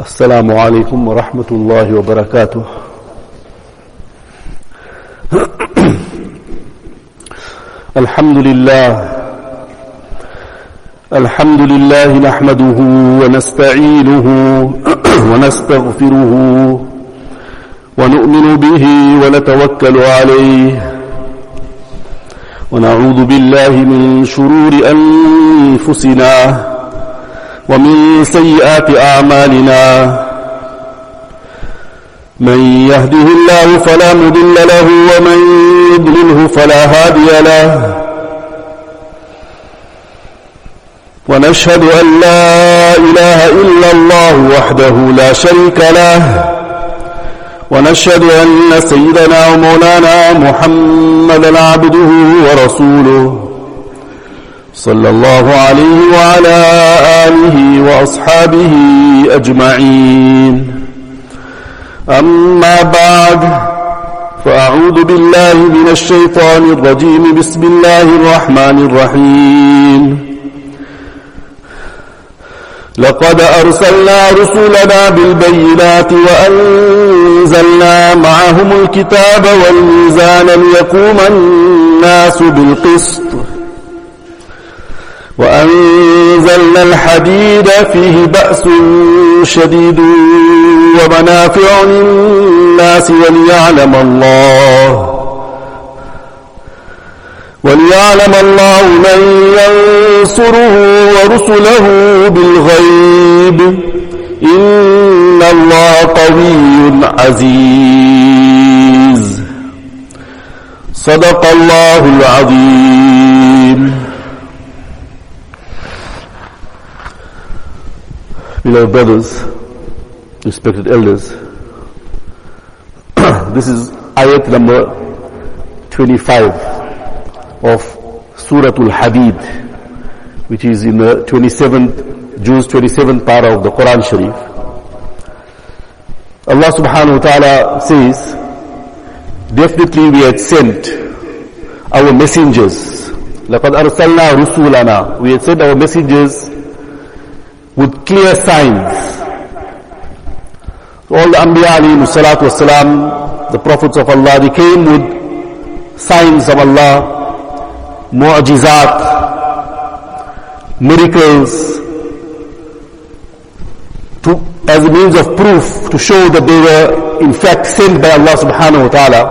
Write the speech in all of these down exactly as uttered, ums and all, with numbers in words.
السلام عليكم ورحمة الله وبركاته. الحمد لله الحمد لله نحمده ونستعينه ونستغفره ونؤمن به ونتوكل عليه ونعوذ بالله من شرور أنفسنا ومن سيئات أعمالنا من يهده الله فلا مضل له ومن يضلله فلا هادي له ونشهد أن لا إله إلا الله وحده لا شريك له ونشهد أن سيدنا ومولانا محمدا عبده ورسوله صلى الله عليه وعلى آله وأصحابه أجمعين. أما بعد فأعوذ بالله من الشيطان الرجيم. بسم الله الرحمن الرحيم. لقد أرسلنا رسلنا بالبينات وأنزلنا معهم الكتاب والميزان ليقوم الناس بالقسط وأنزلنا الحديد فيه بأس شديد ومنافع للناس وليعلم الله وليعلم الله من ينصره ورسله بالغيب إن الله قوي عزيز. صدق الله العظيم. Beloved brothers, respected elders, this is ayat number twenty-five of Surah Al-Hadid, which is in the twenty-seventh, Juz twenty-seventh para of the Quran Sharif. Allah subhanahu wa ta'ala says, definitely we had sent our messengers. لَقَدْ أَرْسَلْنَا رُسُولَنَا. We had sent our messengers with clear signs. All the Anbiya alayhi salatu wasalam, the prophets of Allah, they came with signs of Allah, mu'jizat, miracles, to, as a means of proof to show that they were in fact sent by Allah subhanahu wa ta'ala.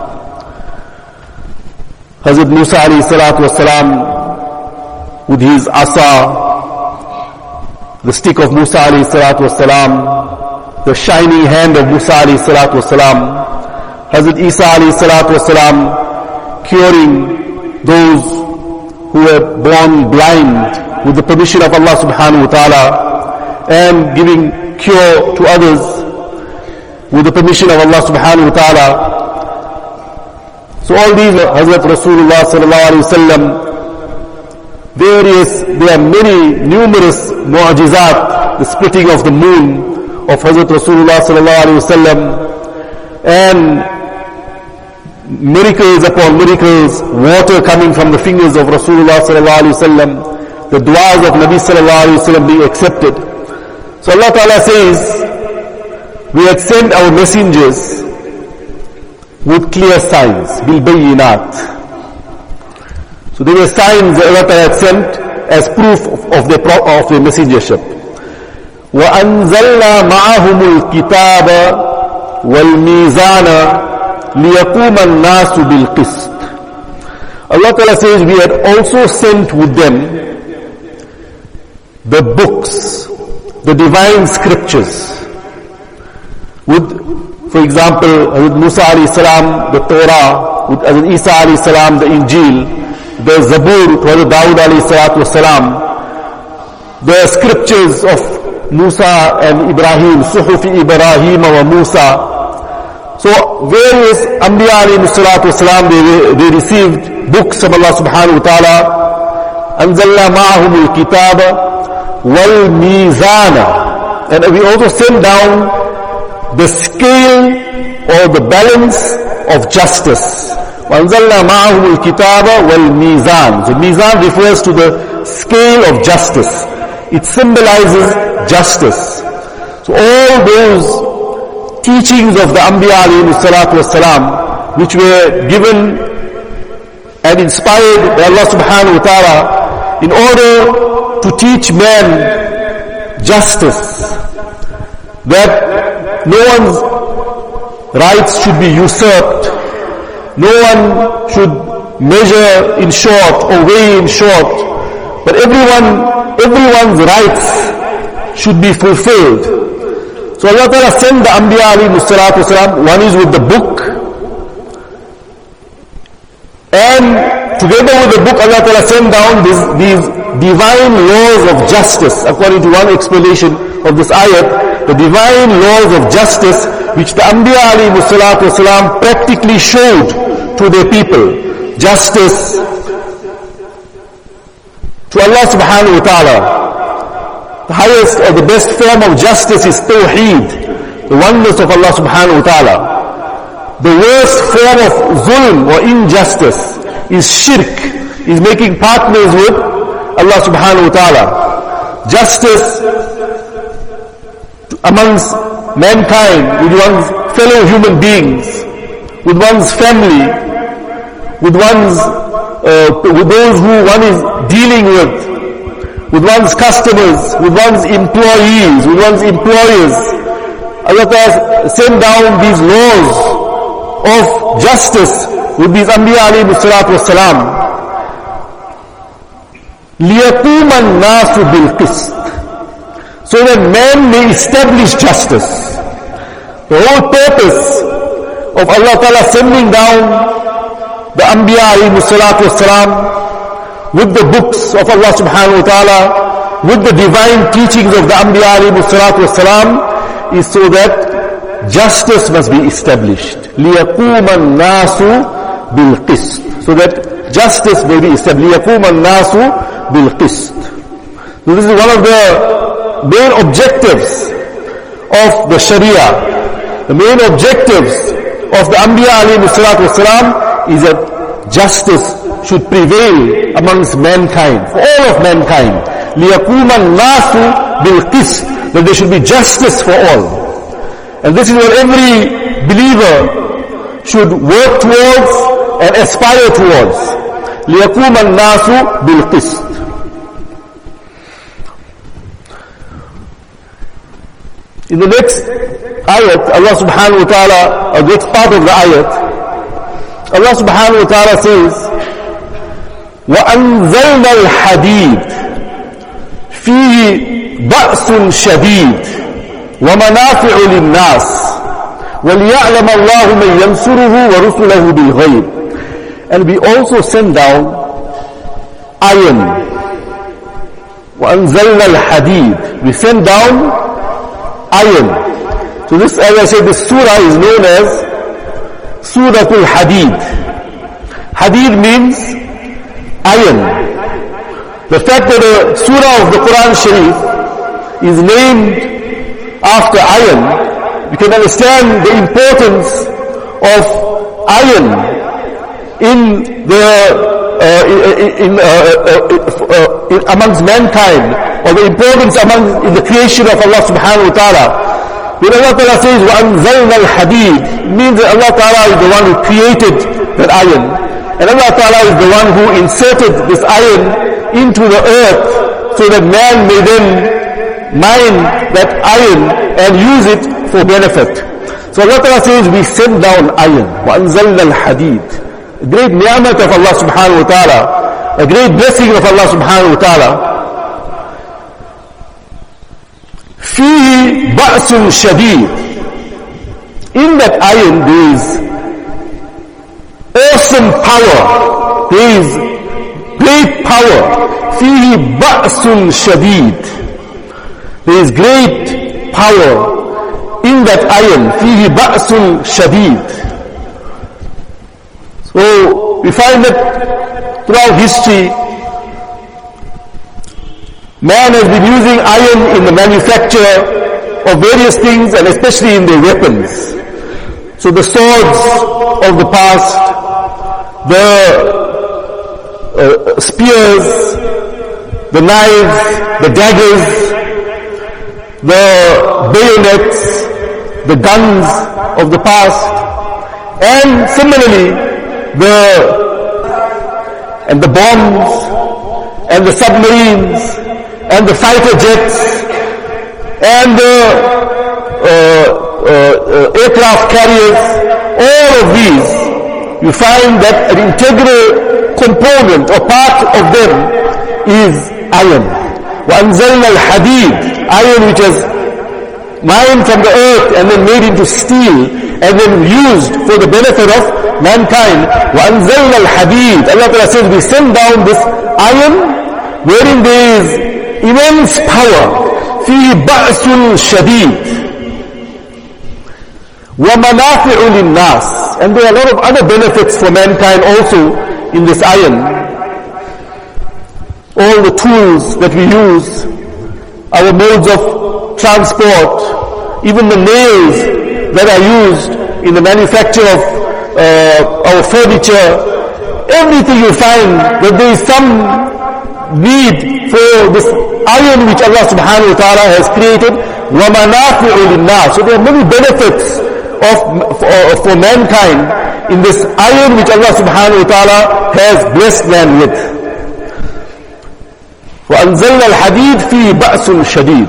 Hazrat Musa alayhi salatu wasalam, with his asa, the stick of Musa alayhi salatu wasalam, the shining hand of Musa alayhi salatu wasalam, Hazrat Isa alayhi salatu wasalam, curing those who were born blind with the permission of Allah subhanahu wa ta'ala, and giving cure to others with the permission of Allah subhanahu wa ta'ala. So all these, Hazrat Rasulullah sallallahu alayhi wa sallam, various, there are many, numerous mu'jizat, the splitting of the moon of Hazrat Rasulullah sallallahu alayhi wa sallam, and miracles upon miracles, water coming from the fingers of Rasulullah sallallahu alayhi wa sallam, the du'as of Nabi sallallahu alayhi wa sallam being accepted. So Allah Ta'ala says, we had sent our messengers with clear signs, bil bayyinat. So there were signs that Allah Ta'ala had sent as proof of, of their of their messengership. وَأَنزَلْنَا مَعَهُمُ الْكِتَابَ وَالْمِيزَانَ لِيَقُومَ النَّاسُ بِالْقِسْطِ. Allah Ta'ala says we had also sent with them the books, the divine scriptures. With, for example, with Musa alayhi salam, the Torah, with Isa alayhi salam, the Injil, the Zabur, to Dawud alayhi salatu wasalam, the scriptures of Musa and Ibrahim, Suhufi Ibrahim wa Musa. So various Anbiya alayhi salatu wasalam, they, they received books of Allah subhanahu wa ta'ala. أنزلنا معهم الكتاب والميزان. And we also sent down the scale or the balance of justice. وَأَنزَلْنَا مَعَهُمُ الْكِتَابَ وَالْمِيزَانِ. The mizan refers to the scale of justice. It symbolizes justice. So all those teachings of the Anbiya alayhi salatu wasalam, which were given and inspired by Allah subhanahu wa ta'ala in order to teach man justice, that no one's rights should be usurped, no one should measure in short or weigh in short, but everyone, everyone's rights should be fulfilled. So Allah Ta'ala sent the Anbiya alayhi salatu wasalam. One is with the book, and together with the book Allah Ta'ala sent down these, these divine laws of justice. According to one explanation of this ayat, the divine laws of justice which the Anbiya alayhi salatu wasalam practically showed to their people. Justice to Allah subhanahu wa ta'ala. The highest or the best form of justice is tawheed, the oneness of Allah subhanahu wa ta'ala. The worst form of zulm or injustice is shirk, is making partners with Allah subhanahu wa ta'ala. Justice amongst mankind, with one's fellow human beings, with one's family, with one's, uh, with those who one is dealing with, with one's customers, with one's employees, with one's employers. Allah Ta'ala sent down these laws of justice with these Anbiya alayhi salatu wasalam. لِيَقُومَ النَّاسُ بِالْقِسْطِ, so that man may establish justice. The whole purpose of Allah Ta'ala sending down the Anbiya alayhi salatu wasalam with the books of Allah subhanahu wa ta'ala, with the divine teachings of the Anbiya alayhi salatu wasalam, is so that justice must be established. لِيَقُومَ النَّاسُ بِالْقِسْطِ, so that justice may be established. لِيَقُومَ النَّاسُ بِالْقِسْطِ. So this is one of the main objectives of the Sharia. The main objectives of the Anbiya alayhi salatu wasalam is that justice should prevail amongst mankind, for all of mankind. لِيَقُومَ النَّاسُ بِالْقِسْطِ, that there should be justice for all. And this is what every believer should work towards and aspire towards. لِيَقُومَ النَّاسُ بِالْقِسْطِ. In the next ayat, Allah subhanahu wa ta'ala, a great part of the ayat, Allah subhanahu wa ta'ala says, وَأَنزَلْنَا الْحَدِيدِ فِيهِ بَأْسٌ شَدِيدٌ وَمَنَافِعُ لِلنَّاسِ وَلِيَعْلَمَ اللَّهُ مَنْ يَنْصُرُهُ وَرُسُلَهُ بِالْغَيْبِ. And we also send down iron. وَأَنزَلْنَا الْحَدِيدِ, we send down iron. So this, as I said, this surah is known as Suratul Hadid. Hadid means iron. The fact that a surah of the Quran Sharif is named after iron, you can understand the importance of iron in the uh, in, uh, uh, uh, in amongst mankind, or the importance among in the creation of Allah subhanahu wa ta'ala. When Allah Ta'ala says, وَأَنزَلْنَا الْحَدِيدِ, it means that Allah Ta'ala is the one who created that iron. And Allah Ta'ala is the one who inserted this iron into the earth so that man may then mine that iron and use it for benefit. So Allah Ta'ala says, we send down iron. وَأَنزَلْنَا الْحَدِيدِ. A great ni'mat of Allah subhanahu wa ta'ala. A great blessing of Allah subhanahu wa ta'ala. فِيهِ بَأْسٌ شَدِيدٌ. In that iron there is awesome power. There is great power. فِيهِ بَأْسٌ شَدِيدٌ. There is great power in that iron. فِيهِ بَأْسٌ شَدِيدٌ. So we find that throughout history, man has been using iron in the manufacture of various things, and especially in their weapons. So the swords of the past, the uh, spears, the knives, the daggers, the bayonets, the guns of the past, and similarly the and the bombs and the submarines and the fighter jets and the uh, uh, uh, aircraft carriers. All of these, you find that an integral component or part of them is iron. وَأَنزَلْنَا الْحَدِيدِ, iron which is mined from the earth and then made into steel and then used for the benefit of mankind. وَأَنزَلْنَا الْحَدِيدِ, Allah Ta'ala says, we send down this iron wherein there is immense power. فِي بَأْسٌ شَدِيدٌ وَمَنَافِعُ لِلنَّاسِ, and there are a lot of other benefits for mankind also in this iron. All the tools that we use, our modes of transport, even the nails that are used in the manufacture of uh, our furniture, everything you find that there is some need for this iron which Allah subhanahu wa ta'ala has created. وَمَنَافِعُ لِلنَّاسِ, so there are many benefits of for, for mankind in this iron which Allah subhanahu wa ta'ala has blessed man with. وَأَنزَلْنَا الْحَدِيدِ فِي بَأْسٌ شَدِيدٌ.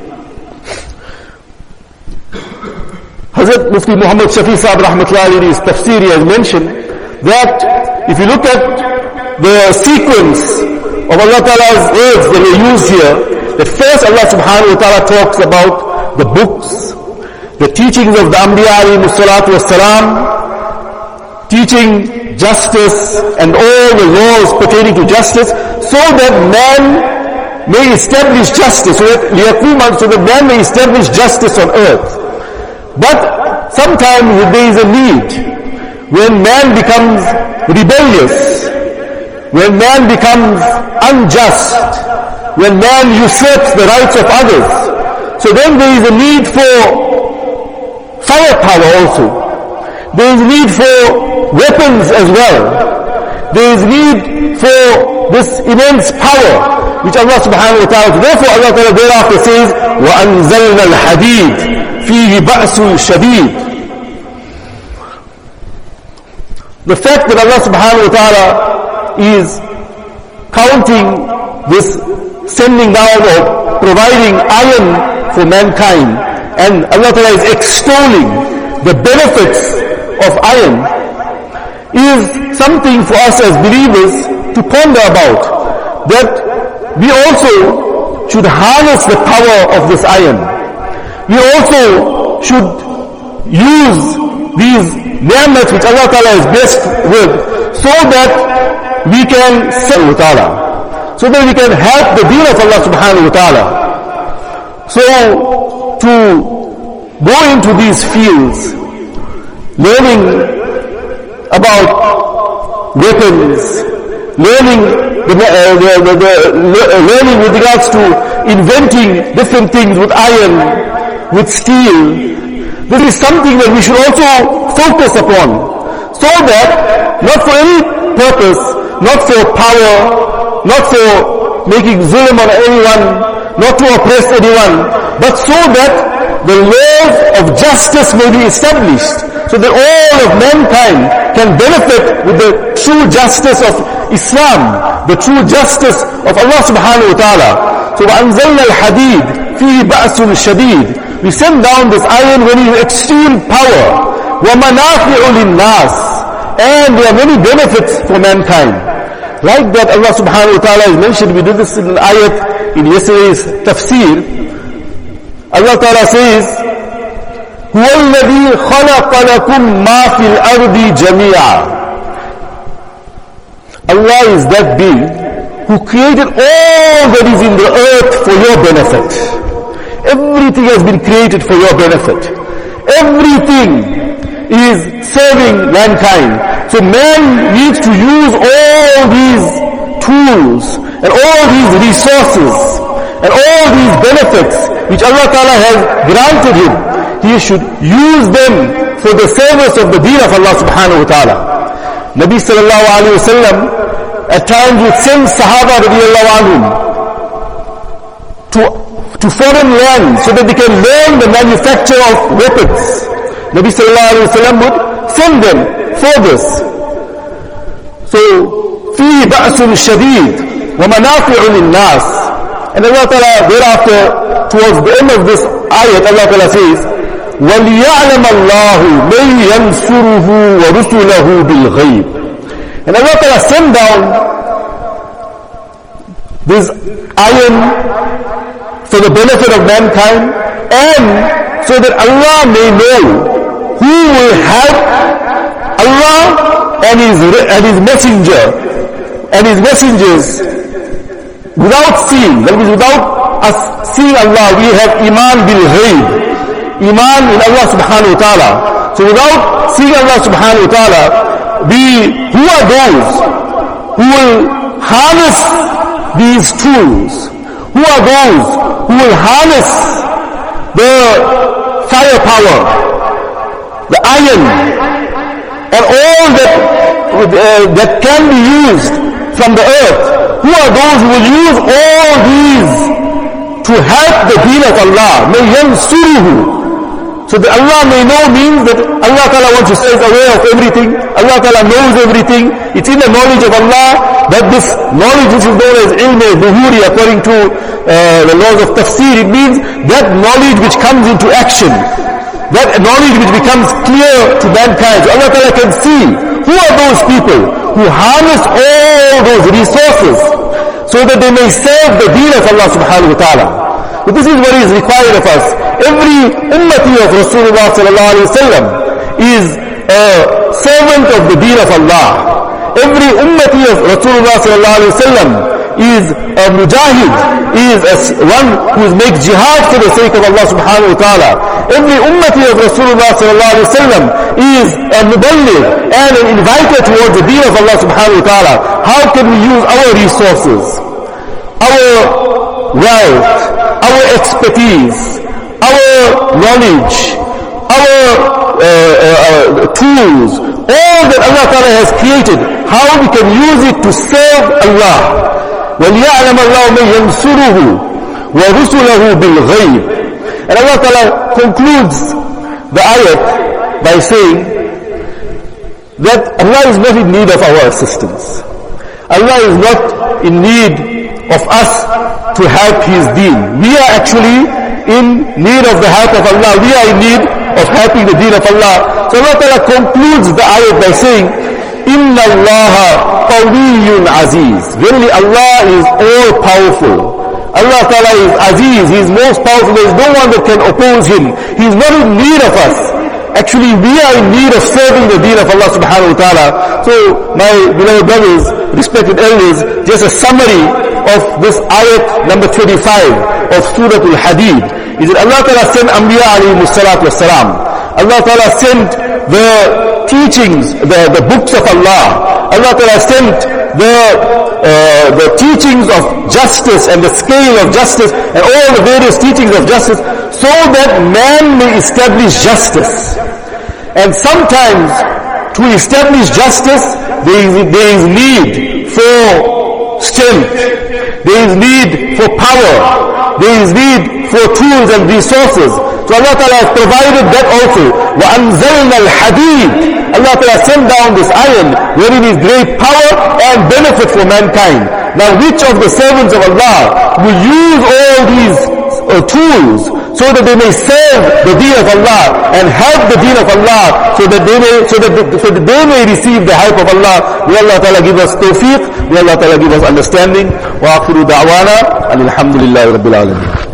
Hazrat Mufti Muhammad Shafi Sahib rahmatullahi alayhi in his tafsir has mentioned that if you look at the sequence of Allah Ta'ala's words that are used here, that first Allah subhanahu wa ta'ala talks about the books, the teachings of the Anbiya alayhi salatu wassalam, teaching justice and all the laws pertaining to justice, so that man may establish justice, so that, so that man may establish justice on earth. But sometimes there is a need, when man becomes rebellious, when man becomes unjust, when man usurps the rights of others, so then there is a need for firepower also. There is need for weapons as well. There is need for this immense power which Allah subhanahu wa ta'ala, therefore Allah ta'ala thereafter says, وَأَنزَلْنَا الْحَدِيدِ فِيهِ بَأْسٌ شَدِيدٌ. The fact that Allah subhanahu wa ta'ala is counting this sending down or providing iron for mankind, and Allah Ta'ala is extolling the benefits of iron, is something for us as believers to ponder about, that we also should harness the power of this iron. We also should use these ni'mat which Allah Ta'ala is blessed with, so that we can serve with Allah, so that we can help the deen of Allah subhanahu wa ta'ala. So, to go into these fields, learning about weapons, learning the, uh, the, the, the, the learning with regards to inventing different things with iron, with steel, this is something that we should also focus upon, so that not for any purpose, not for power, not for making zulm on anyone, not to oppress anyone, but so that the laws of justice may be established, so that all of mankind can benefit with the true justice of Islam, the true justice of Allah subhanahu wa ta'ala. So وَأَنزَلْنَا الْحَدِيدِ فِيهِ بَأْسٌ شَدِيدٌ. We send down this iron when it is extreme power. وَمَنَافِعُ لِلنَّاسِ, and there are many benefits for mankind. Like that Allah subhanahu wa ta'ala has mentioned, we did this in an ayat in yesterday's tafsir. Allah ta'ala says, هُوَ الَّذِي خَلَقَ لَكُمْ مَا فِي الْأَرْضِ جَمِيعًا. Allah is that being who created all that is in the earth for your benefit. Everything has been created for your benefit. Everything is serving mankind. So man needs to use all these tools and all these resources and all these benefits which Allah Ta'ala has granted him. He should use them for the service of the deen of Allah subhanahu wa ta'ala. Nabi sallallahu alayhi wa sallam at times would send Sahaba radiallahu anhum to to foreign lands so that they can learn the manufacture of weapons. Nabi sallallahu alayhi wa sallam would send them for this. So, فِيهِ بَأْسٌ شَدِيدٌ وَمَنَافِعُ لِلنَّاسِ. And Allah Ta'ala thereafter, towards the end of this ayat, Allah Ta'ala says, وَلِيَعْلَمَ اللَّهُ مَنْ يَنْصُرُهُ وَرُسُلَهُ بِالْغَيْبِ. And Allah Ta'ala sent down this iron for the benefit of mankind, and so that Allah may know who will help Allah and His, and His messenger and His messengers without seeing. That means without us seeing Allah, we have iman bil ghaib, iman in Allah subhanahu wa ta'ala. So without seeing Allah subhanahu wa ta'ala, we, who are those who will harness these tools? Who are those who will harness the firepower, the iron, and all that uh, that can be used from the earth? Who are those who will use all these to help the deen of Allah? May yansuruhu. So that Allah may know means that Allah Ta'ala wants to say is aware of everything. Allah Ta'ala knows everything. It's in the knowledge of Allah that this knowledge which is known as ilm al-buhuri according to uh, the laws of tafsir. It means that knowledge which comes into action. That knowledge which becomes clear to mankind. So Allah Ta'ala can see who are those people who harness all those resources so that they may serve the deen of Allah subhanahu wa ta'ala. But this is what is required of us. Every ummati of Rasulullah sallallahu alayhi wa sallam is a servant of the deen of Allah. Every ummati of Rasulullah sallallahu alayhi wa sallam is a mujahid, is a, one who makes jihad for the sake of Allah subhanahu wa ta'ala. Every ummati of Rasulullah sallallahu alayhi wa sallam is a muballigh and an inviter towards the deen of Allah subhanahu wa ta'ala. How can we use our resources, our wealth, our expertise, our knowledge, our uh, uh, tools, all that Allah Ta'ala has created, how we can use it to serve Allah. وَلْيَعْلَمَ اللَّهُ مَنْ يَنْصُرُهُ وَرُسُلَهُ بِالْغَيْبِ. And Allah Ta'ala concludes the ayat by saying that Allah is not in need of our assistance. Allah is not in need of us to help His deen. We are actually in need of the help of Allah. We are in need of helping the deen of Allah. So Allah Ta'ala concludes the ayat by saying, Inna Allah qawiyyun aziz. Really Allah is all powerful. Allah Ta'ala is aziz. He is most powerful. There is no one that can oppose Him. He is not in need of us. Actually, we are in need of serving the deen of Allah subhanahu wa ta'ala. So, my beloved brothers, respected elders, just a summary of this ayat number twenty-five of Surah Al-Hadid is that Allah Ta'ala sent Anbiya alayhi salatu wassalam. Allah Ta'ala sent the teachings, the, the books of Allah. Allah Ta'ala sent the, uh, the teachings of justice and the scale of justice and all the various teachings of justice so that man may establish justice. And sometimes to establish justice there is, there is need for strength, there is need for power, there is need for tools and resources. So Allah Ta'ala has provided that also. وَأَنزَلْنَا الْحَدِيدِ. Allah Ta'ala sent down this iron wherein is great power and benefit for mankind. Now which of the servants of Allah will use all these uh, tools so that they may serve the deen of Allah and help the deen of Allah so that they may, so that, so that they may receive the help of Allah? May Allah Ta'ala give us tawfiq, may Allah Ta'ala give us understanding. Wa akhiru da'wana alhamdulillahi rabbil alamin.